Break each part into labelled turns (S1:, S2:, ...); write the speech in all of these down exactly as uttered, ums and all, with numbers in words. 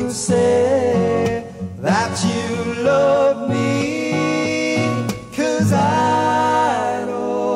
S1: say that you love me, 'cause I'd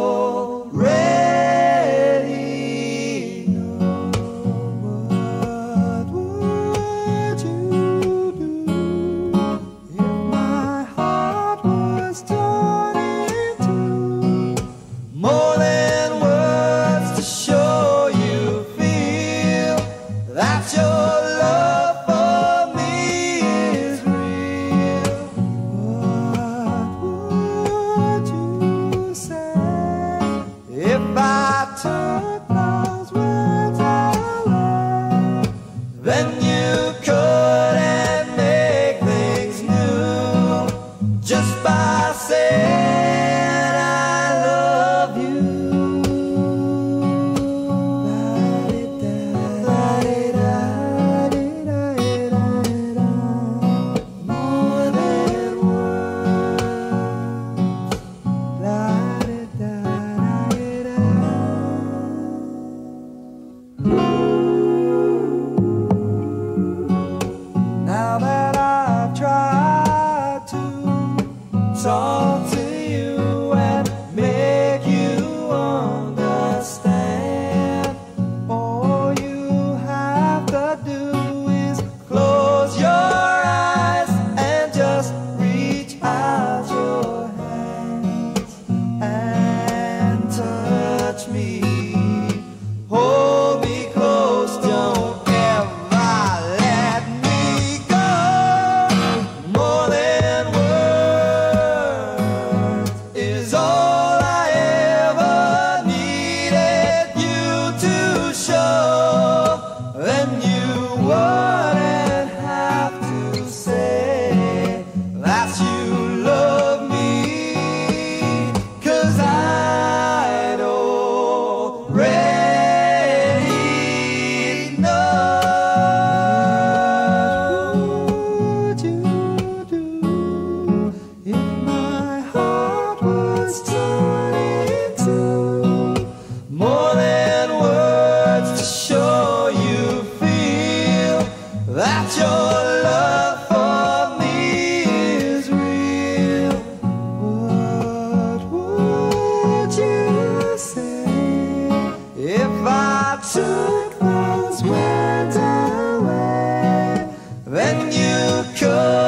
S1: already know. What would you do if my heart was torn in two? More than words to show you feel that your love for me is real. What would you say if I took those words away? Then you couldn't make things new just by saying I love you. More than now that I've tried to talk to you and make you understand, all you have to do is close your eyes and just reach out your hands and touch me. Hold me close, don't ever let me go. More than words is all I ever needed you to show. Then you wouldn't have to say that you love me, 'cause I'd already know. What would you do if my heart was torn in two? More than words to show you feel that your love for me is real. What would you say if I took those words away? Then you could